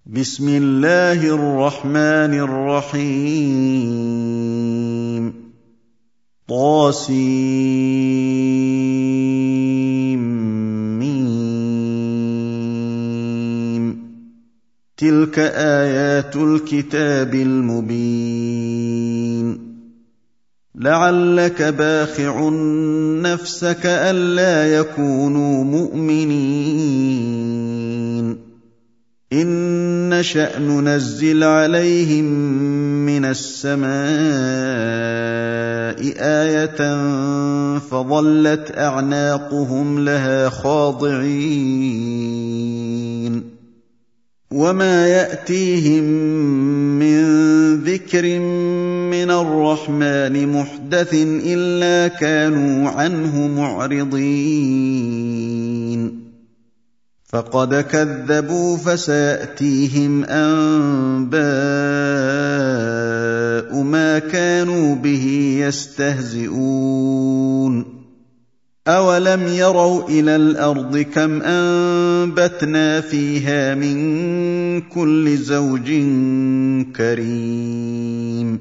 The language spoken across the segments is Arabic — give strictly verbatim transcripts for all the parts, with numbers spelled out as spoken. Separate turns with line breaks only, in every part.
بسم الله الرحمن الرحيم طاسيم تلك آيات الكتاب المبين لعلك باخع نفسك ألا يكونوا مؤمنين إن نشأ ننزل عليهم من السماء آية فظلت أعناقهم لها خاضعين وما يأتيهم من ذكر من الرحمن محدث إلا كانوا عنه معرضين فقد كذبوا فسيأتيهم أنباء ما كانوا به يستهزئون أولم يروا إلى الأرض كم أنبتنا فيها من كل زوج كريم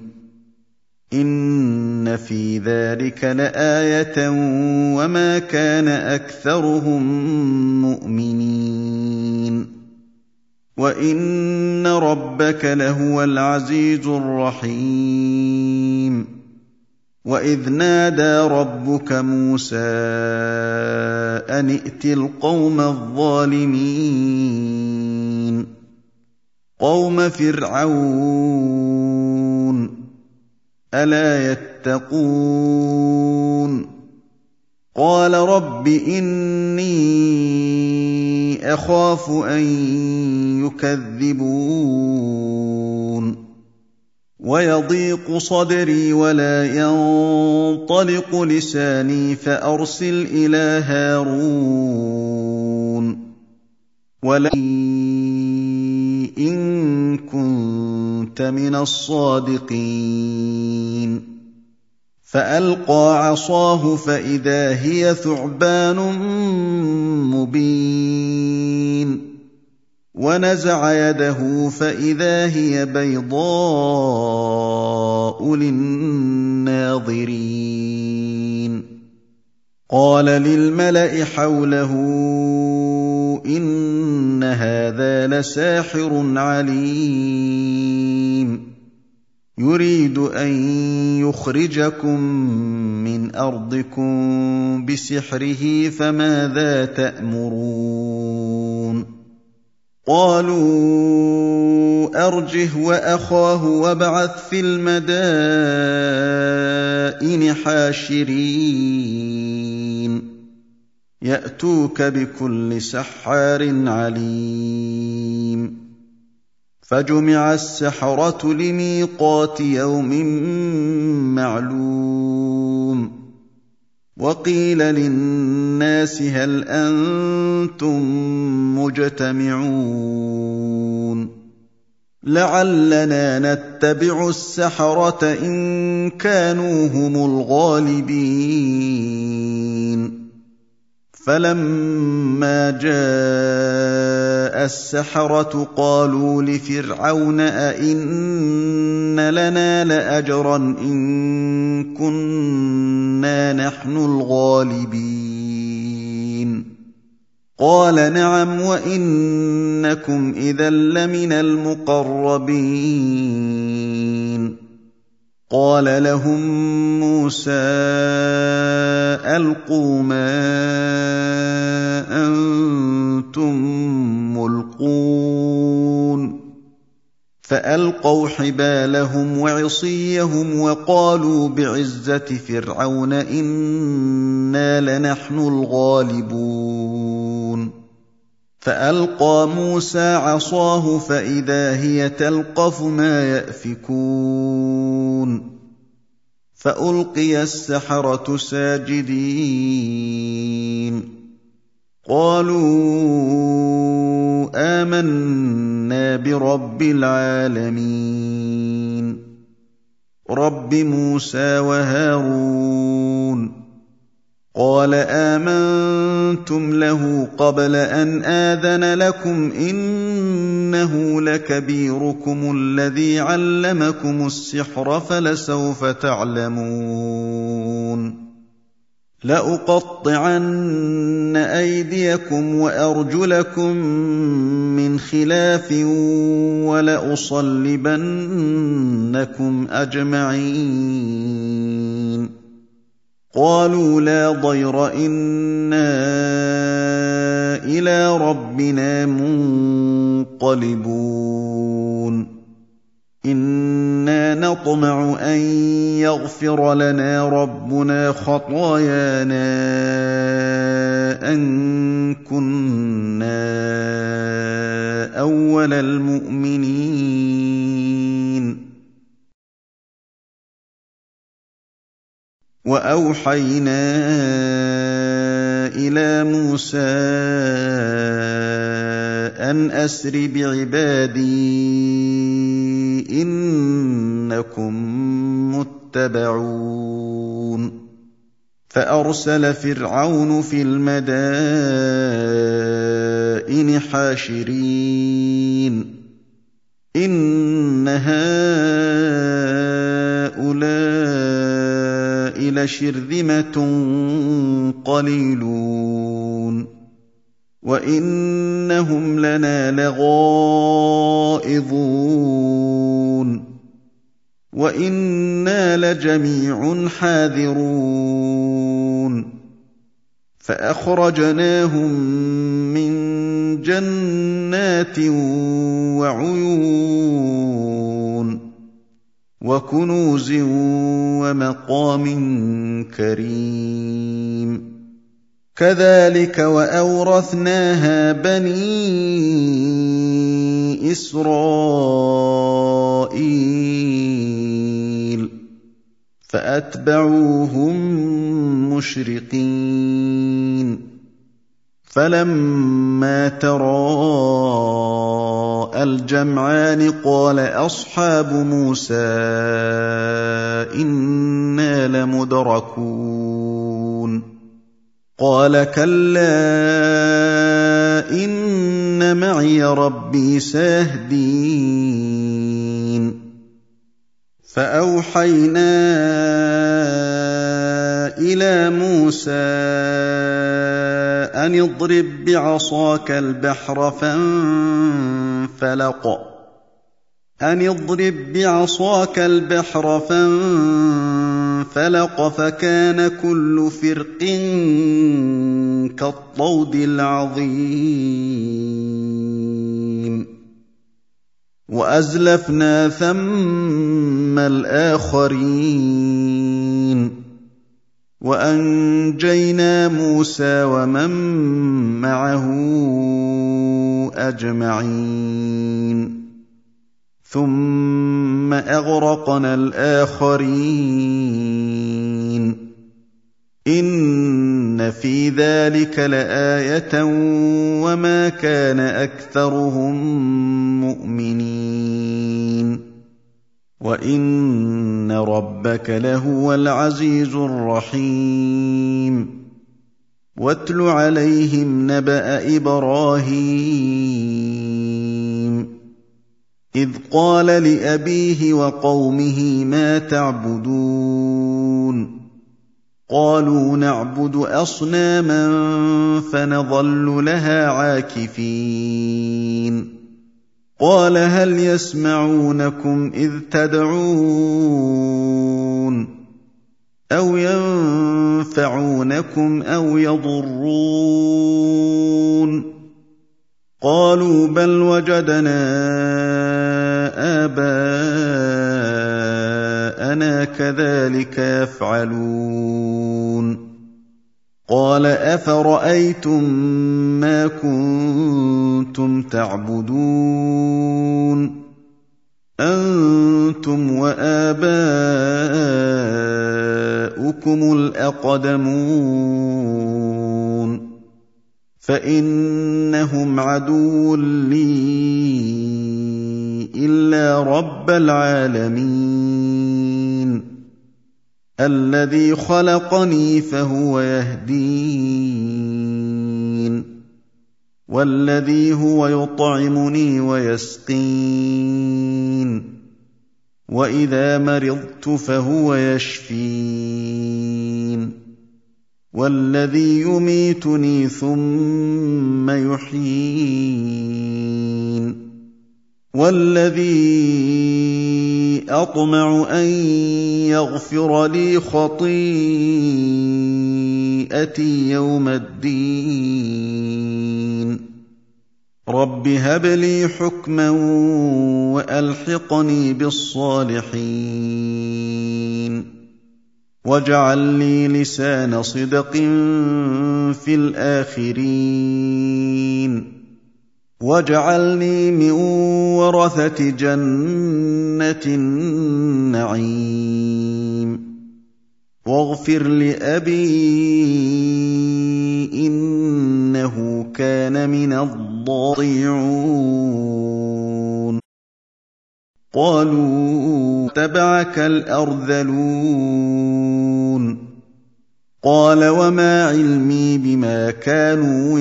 إن في ذلك لآية وما كان أكثرهم مؤمنين وإن ربك لهو العزيز الرحيم وإذ نادى ربك موسى أن ائت القوم الظالمين قوم فرعون ألا يتقون قال رب إني أخاف أن يكذبون ويضيق صدري ولا ينطلق لساني فأرسل إلى هارون ولئن إن كنت من الصادقين فألقى عصاه فإذا هي ثعبان مبين ونزع يده فإذا هي بيضاء للناظرين قال للملأ حوله إن هذا لساحر عليم يريد أن يخرجكم من أرضكم بسحره فماذا تأمرون قالوا أرجه وأخاه وابعث في المدائن حاشرين يأتوك بكل سحار عليم فجمع السحرة لميقات يوم معلوم وقيل للناس هل أنتم مجتمعون لعلنا نتبع السحرة إن كانوا هم الغالبين فلما جاء السحرة قالوا لفرعون أئن لنا لأجرا إن كنا نحن الغالبين قال نعم وإنكم إذا لمن المقربين قال لهم موسى ألقوا ما أنتم ملقون فألقوا حبالهم وعصيهم وقالوا بعزة فرعون إنا لنحن الغالبون فألقى موسى عصاه فإذا هي تلقف ما يأفكون فألقي السحرة ساجدين قالوا آمنا برب العالمين رب موسى وهارون قَالَ آمَنتُمْ لَهُ قَبْلَ أَنْ آذَنَ لَكُمْ ۖ إِنَّهُ لَكَبِيرُكُمُ الَّذِي عَلَّمَكُمُ السِّحْرَ فَلَسَوْفَ تَعْلَمُونَ لَأُقَطِّعَنَّ أَيْدِيَكُمْ وَأَرْجُلَكُم مِّنْ خِلَافٍ وَلَأُصَلِّبَنَّكُمْ أَجْمَعِينَ قَالُوا لَا ضَيْرَ ۖ إِنَّا إِلَىٰ رَبِّنَا مُنقَلِبُونَ إِنَّا نَطْمَعُ أَن يَغْفِرَ لَنَا رَبُّنَا خَطَايَانَا أَن كُنَّا أَوَّلَ الْمُؤْمِنِينَ وَأَوْحَيْنَا إِلَىٰ مُوسَىٰ أَنْ أَسْرِ بِعِبَادِي إِنَّكُم مُّتَّبَعُونَ فَأَرْسَلَ فِرْعَوْنُ فِي الْمَدَائِنِ حَاشِرِينَ إِنَّ هَٰؤُلَاءِ لَشِرْذِمَةٌ قَلِيلُونَ وَإِنَّهُمْ لَنَا لَغَائِظُونَ وَإِنَّا لَجَمِيعٌ حَاذِرُونَ فَأَخْرَجْنَاهُم مِّن جَنَّاتٍ وَعُيُونٍ وَكُنُوزٍ وَمَقَامٍ كَرِيمٍ كَذَٰلِكَ وَأَوْرَثْنَاهَا بَنِي إِسْرَائِيلَ فَأَتْبَعُوهُم مُّشْرِقِينَ فَلَمَّا تَرَاءَى الْجَمْعَانِ قَالَ أَصْحَابُ مُوسَىٰ إِنَّا لَمُدْرَكُونَ قَالَ كَلَّا إِنَّ مَعِيَ رَبِّي سَيَهْدِينِ فَأَوْحَيْنَا إِلَىٰ مُوسَىٰ أَنِ اضْرِب بِّعَصَاكَ الْبَحْرَ فَانفَلَقَ أَنِ اضْرِب بِّعَصَاكَ الْبَحْرَ فَانفَلَقَ فَكَانَ كُلُّ فِرْقٍ كَالطَّوْدِ الْعَظِيمِ وَأَزْلَفْنَا ثَمَّ الْآخَرِينَ وَأَنجَيْنَا مُوسَىٰ وَمَن مَّعَهُ أَجْمَعِينَ ثُمَّ أَغْرَقْنَا الْآخَرِينَ إِنَّ فِي ذَٰلِكَ لَآيَةً وَمَا كَانَ أَكْثَرُهُم مُّؤْمِنِينَ وَإِنَّ رَبَّكَ لَهُوَ الْعَزِيزُ الرَّحِيمُ وَاتْلُ عَلَيْهِمْ نَبَأَ إِبْرَاهِيمَ إِذْ قَالَ لِأَبِيهِ وَقَوْمِهِ مَا تَعْبُدُونَ قَالُوا نَعْبُدُ أَصْنَامًا فَنَظَلُّ لَهَا عَاكِفِينَ قَالَ هَلْ يَسْمَعُونَكُمْ إِذْ تَدْعُونَ أَوْ يَنفَعُونَكُمْ أَوْ يَضُرُّونَ قَالُوا بَلْ وَجَدْنَا آبَاءَنَا كَذَٰلِكَ يَفْعَلُونَ قَالَ أَفَرَأَيْتُم مَّا كُنتُمْ تَعْبُدُونَ أَنتُمْ وَآبَاؤُكُمُ الْأَقْدَمُونَ فَإِنَّهُمْ عَدُوٌّ لِّي إِلَّا رَبَّ الْعَالَمِينَ الذي خلقني فهو يهدين والذي هو يطعمني ويسقين وإذا مرضت فهو يشفين والذي يميتني ثم يحيين والذي أطمع أن يغفر لي خطيئتي يوم الدين رب هب لي حكما وألحقني بالصالحين واجعل لي لسان صدق في الآخرين واجعلني من ورثة جنة النعيم واغفر لأبي إنه كان من الضالين قالوا تبعك الأرذلون قال وما علمي بما كانوا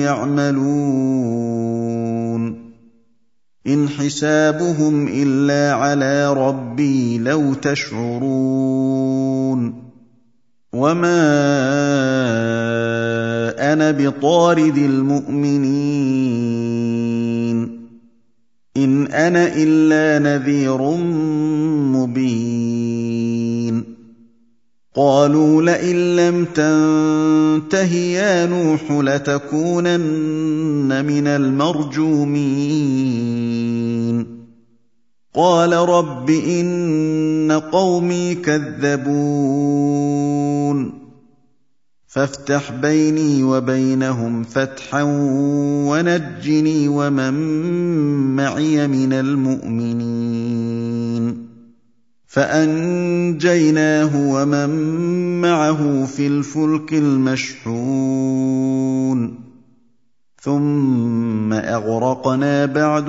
يعملون إن حسابهم إلا على ربي لو تشعرون وما أنا بطارد المؤمنين إن أنا إلا نذير مبين قالوا لئن لم تنته يا نوح لتكونن من المرجومين قال رب إن قومي كذبون فافتح بيني وبينهم فتحا ونجني ومن معي من المؤمنين فأنجيناه ومن معه في الفلك المشحون ثم أغرقنا بعد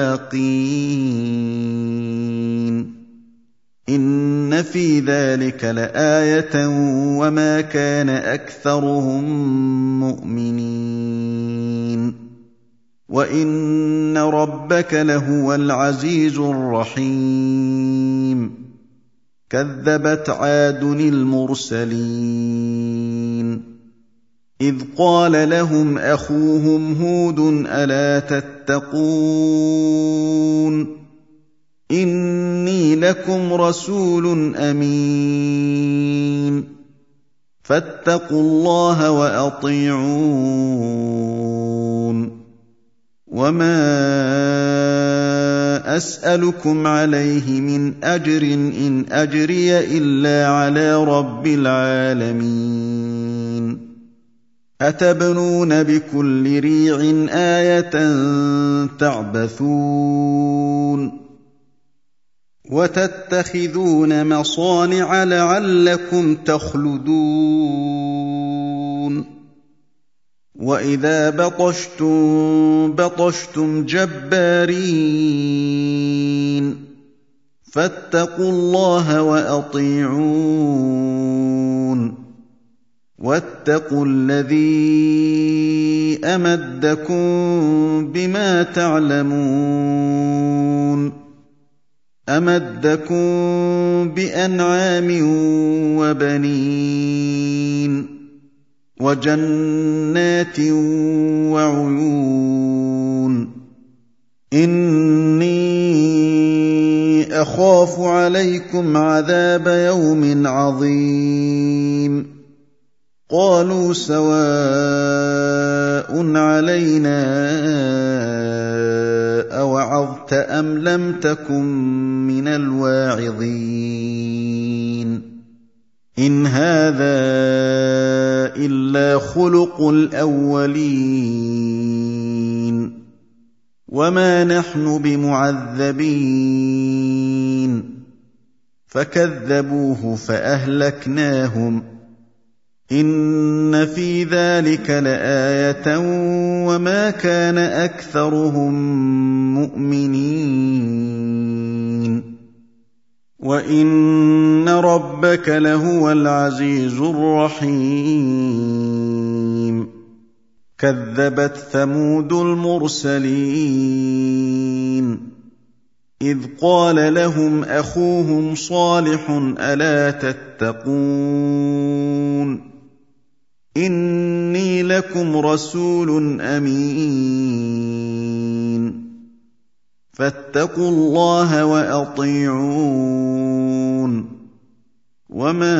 الباقين إن في ذلك لآية وما كان أكثرهم مؤمنين وإن ربك لهو العزيز الرحيم كذبت عاد المرسلين إذ قال لهم أخوهم هود ألا تتقون إني لكم رسول أمين فاتقوا الله وأطيعون وما أسألكم عليه من أجر إن أجري إلا على رب العالمين أتبنون بكل ريع آية تعبثون وتتخذون مصانع لعلكم تخلدون وإذا بطشتم بطشتم جبارين فاتقوا الله وأطيعون واتقوا الذي أمدكم بما تعلمون أمدكم بأنعام وبنين وجنات وعيون إني أخاف عليكم عذاب يوم عظيم قالوا سواء علينا أوعظت أم لم تكن من الواعظين إن هذا إلا خلق الأولين وما نحن بمعذبين فكذبوه فأهلكناهم إن في ذلك لآية وما كان أكثرهم مؤمنين وَإِنَّ رَبَّكَ لَهُوَ الْعَزِيزُ الرَّحِيمُ كَذَّبَتْ ثَمُودُ الْمُرْسَلِينَ إِذْ قَالَ لَهُمْ أَخُوهُمْ صَالِحٌ أَلَا تَتَّقُونَ إِنِّي لَكُمْ رَسُولٌ أَمِينٌ فَاتَّقُوا اللَّهَ وَأَطِيعُونِ وَمَا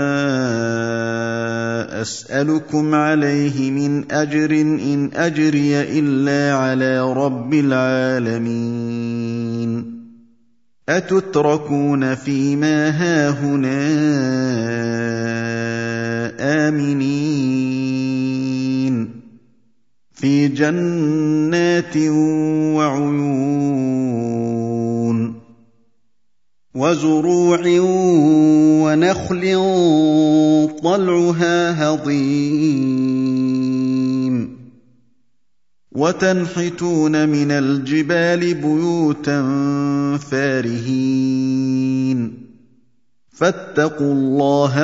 أَسْأَلُكُمْ عَلَيْهِ مِنْ أَجْرٍ إِنْ أَجْرِيَ إِلَّا عَلَىٰ رَبِّ الْعَالَمِينَ أَتُتْرَكُونَ فِي مَا هَاهُنَا آمِنِينَ فِي جَنَّاتٍ وَعُيُونٍ وَزُرُوعٍ وَنَخْلٍ طَلْعُهَا هَضِيمٌ وَتَنْحِتُونَ مِنَ الْجِبَالِ بُيُوتًا فَارِهِينَ فَاتَّقُوا اللَّهَ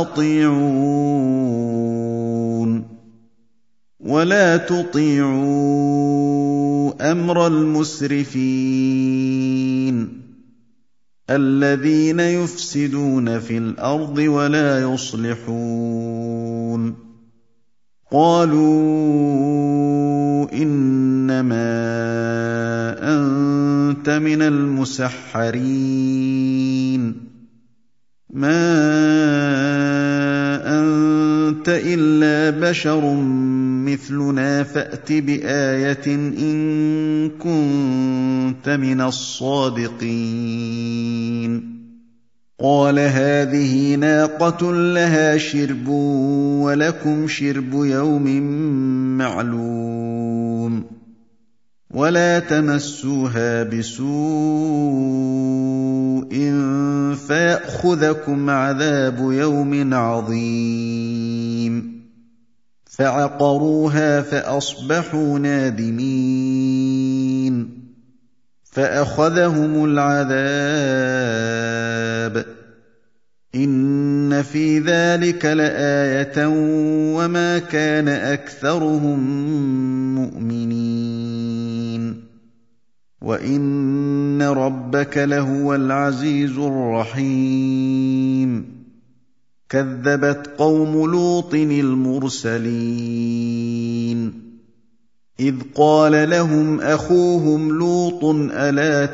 وَأَطِيعُونِ وَلَا تُطِيعُوا أَمْرَ الْمُسْرِفِينَ الَّذِينَ يُفْسِدُونَ فِي الْأَرْضِ وَلَا يُصْلِحُونَ قَالُوا إِنَّمَا أَنتَ مِنَ الْمُسَحَّرِينَ مَا أَنتَ إِلَّا بَشَرٌ مِّثْلُنَا فَأْتِ بِآيَةٍ إِن كُنتَ مِنَ الصَّادِقِينَ قَالَ هَٰذِهِ نَاقَةٌ لَّهَا شِرْبٌ وَلَكُمْ شِرْبُ يَوْمٍ مَّعْلُومٍ وَلَا تَمَسُّوهَا بِسُوءٍ فَيَأْخُذَكُمْ عَذَابُ يَوْمٍ عَظِيمٍ فَعَقَرُوهَا فَأَصْبَحُوا نَادِمِينَ فَأَخَذَهُمُ الْعَذَابُ إِنَّ فِي ذَٰلِكَ لَآيَةً وَمَا كَانَ أَكْثَرُهُم مُّؤْمِنِينَ وَإِنَّ رَبَّكَ لَهُوَ الْعَزِيزُ الرَّحِيمُ كَذَّبَتْ قَوْمُ لُوطٍ الْمُرْسَلِينَ إِذْ قَالَ لَهُمْ أَخُوهُمْ لُوطٌ أَلَا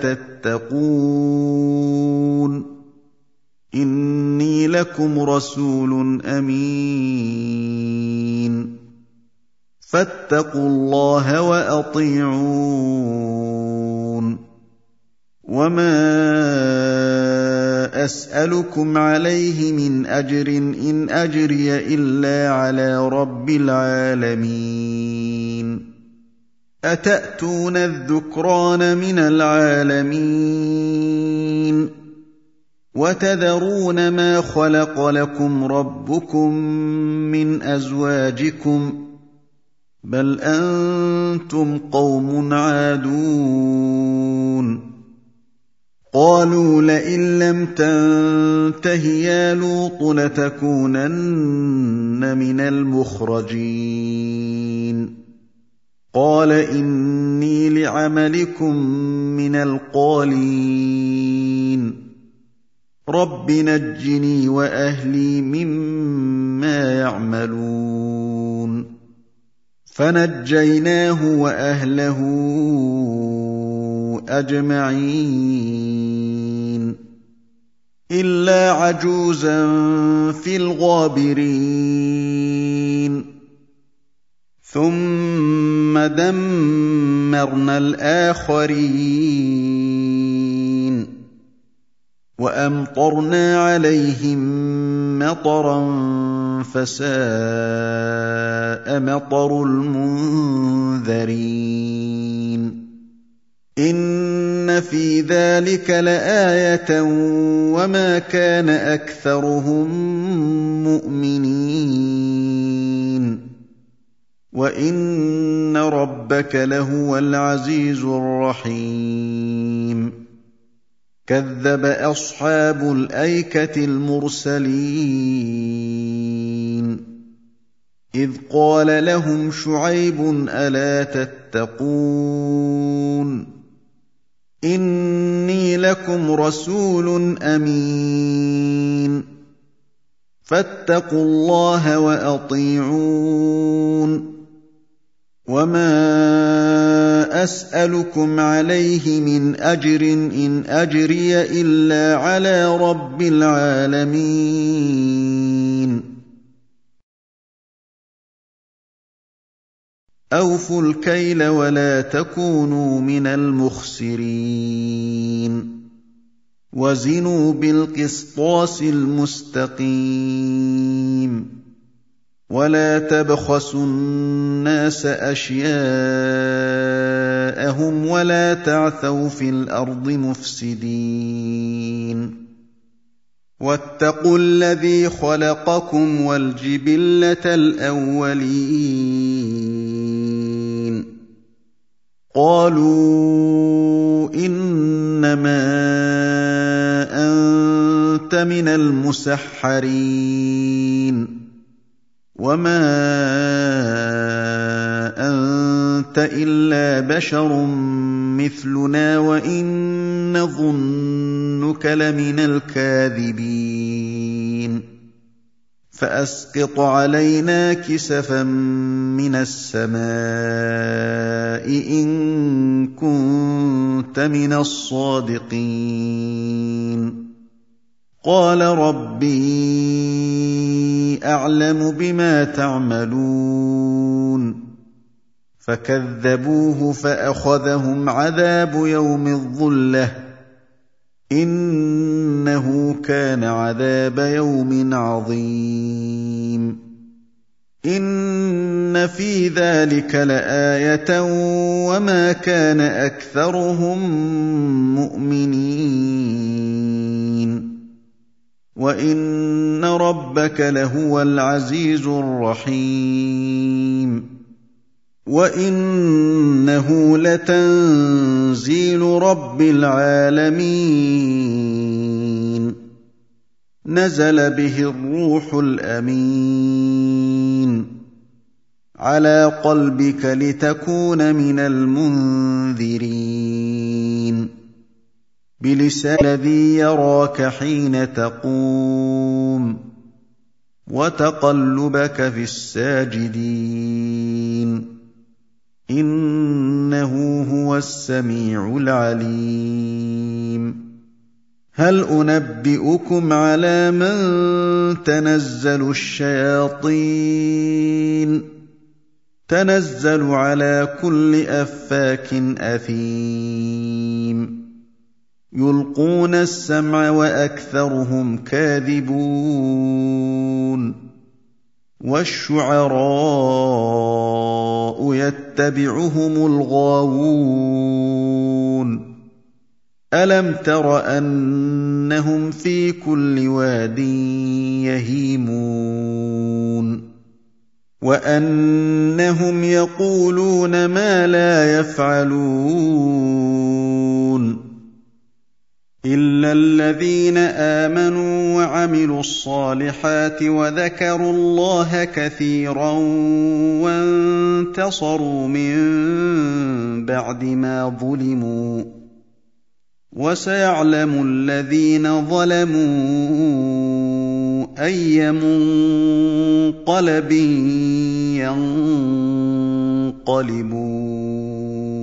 تَتَّقُونَ إِنِّي لَكُمْ رَسُولٌ أَمِينٌ فَاتَّقُوا اللَّهَ وَأَطِيعُونِ وَمَا أَسْأَلُكُمْ عَلَيْهِ مِنْ أَجْرٍ إِنْ أَجْرِيَ إِلَّا عَلَىٰ رَبِّ الْعَالَمِينَ أَتَأْتُونَ الذُّكْرَانَ مِنَ الْعَالَمِينَ وَتَذَرُونَ مَا خَلَقَ لَكُمْ رَبُّكُم مِّنْ أَزْوَاجِكُم ۚ بَلْ أَنتُمْ قَوْمٌ عَادُونَ قَالُوا لَئِن لَّمْ تَنتَهِ يَا لُوطُ لَتَكُونَنَّ مِنَ الْمُخْرَجِينَ قَالَ إِنِّي لِعَمَلِكُم مِّنَ الْقَالِينَ رَبِّ نَجِّنِي وَأَهْلِي مِمَّا يَعْمَلُونَ فَنَجَّيْنَاهُ وَأَهْلَهُ أَجْمَعِينَ إِلَّا عَجُوزًا فِي الْغَابِرِينَ ثُمَّ دَمَّرْنَا الْآخَرِينَ وَأَمْطَرْنَا عَلَيْهِم مَّطَرًا فَسَاءَ مَطَرُ الْمُنذَرِينَ إِنَّ فِي ذَٰلِكَ لَآيَةً وَمَا كَانَ أَكْثَرُهُم مُّؤْمِنِينَ وَإِنَّ رَبَّكَ لَهُوَ الْعَزِيزُ الرَّحِيمُ كَذَّبَ أَصْحَابُ الْأَيْكَةِ الْمُرْسَلِينَ إِذْ قَالَ لَهُمْ شُعَيْبٌ أَلَا تَتَّقُونَ إِنِّي لَكُمْ رَسُولٌ أَمِينٌ فَاتَّقُوا اللَّهَ وَأَطِيعُونِ وَمَا أَسْأَلُكُمْ عَلَيْهِ مِنْ أَجْرٍ إِنْ أَجْرِيَ إِلَّا عَلَىٰ رَبِّ الْعَالَمِينَ أَوْفُوا الْكَيْلَ وَلَا تَكُونُوا مِنَ الْمُخْسِرِينَ وَزِنُوا بِالْقِسْطَاسِ الْمُسْتَقِيمِ وَلَا تَبْخَسُوا النَّاسَ أَشْيَاءَهُمْ وَلَا تَعْثَوْا فِي الْأَرْضِ مُفْسِدِينَ وَاتَّقُوا الَّذِي خَلَقَكُمْ وَالْجِبِلَّةَ الْأَوَّلِينَ قَالُوا إِنَّمَا أَنتَ مِنَ الْمُسَحَّرِينَ وَمَا أَنتَ إِلَّا بَشَرٌ مِّثْلُنَا وَإِن نَّظُنُّكَ لَمِنَ الْكَاذِبِينَ فَأَسْقِطْ عَلَيْنَا كِسَفًا مِّنَ السَّمَاءِ إِن كُنتَ مِنَ الصَّادِقِينَ قَالَ رَبِّي أَعْلَمُ بِمَا تَعْمَلُونَ فَكَذَّبُوهُ فَأَخَذَهُمْ عَذَابُ يَوْمِ الظُّلَّةِ إِنَّهُ كَانَ عَذَابَ يَوْمٍ عَظِيمٍ إِنَّ فِي ذَلِكَ لَآيَةً وَمَا كَانَ أَكْثَرُهُم مُّؤْمِنِينَ وَإِنَّ رَبَّكَ لَهُوَ الْعَزِيزُ الرَّحِيمُ وَإِنَّهُ لَتَنزِيلُ رَبِّ الْعَالَمِينَ نَزَلَ بِهِ الرُّوحُ الْأَمِينُ عَلَىٰ قَلْبِكَ لِتَكُونَ مِنَ الْمُنذِرِينَ بِلِسَانٍ الَّذِي يَرَاكَ حِينَ تَقُومُ وَتَقَلُّبَكَ فِي السَّاجِدِينَ إِنَّهُ هُوَ السَّمِيعُ الْعَلِيمُ هَلْ أُنَبِّئُكُمْ عَلَىٰ مَن تَنَزَّلُ الشَّيَاطِينُ تَنَزَّلُ عَلَىٰ كُلِّ أَفَّاكٍ أَثِيمٍ يُلْقُونَ السَّمْعَ وَأَكْثَرُهُمْ كَاذِبُونَ وَالشُّعَرَاءُ يَتَّبِعُهُمُ الْغَاوُونَ أَلَمْ تَرَ أَنَّهُمْ فِي كُلِّ وَادٍ يَهِيمُونَ وَأَنَّهُمْ يَقُولُونَ مَا لَا يَفْعَلُونَ إِلَّا الَّذِينَ آمَنُوا وَعَمِلُوا الصَّالِحَاتِ وَذَكَرُوا اللَّهَ كَثِيرًا وَانتَصَرُوا مِن بَعْدِ مَا ظُلِمُوا وَسَيَعْلَمُ الَّذِينَ ظَلَمُوا أَيَّ مُنقَلَبٍ يَنقَلِبُونَ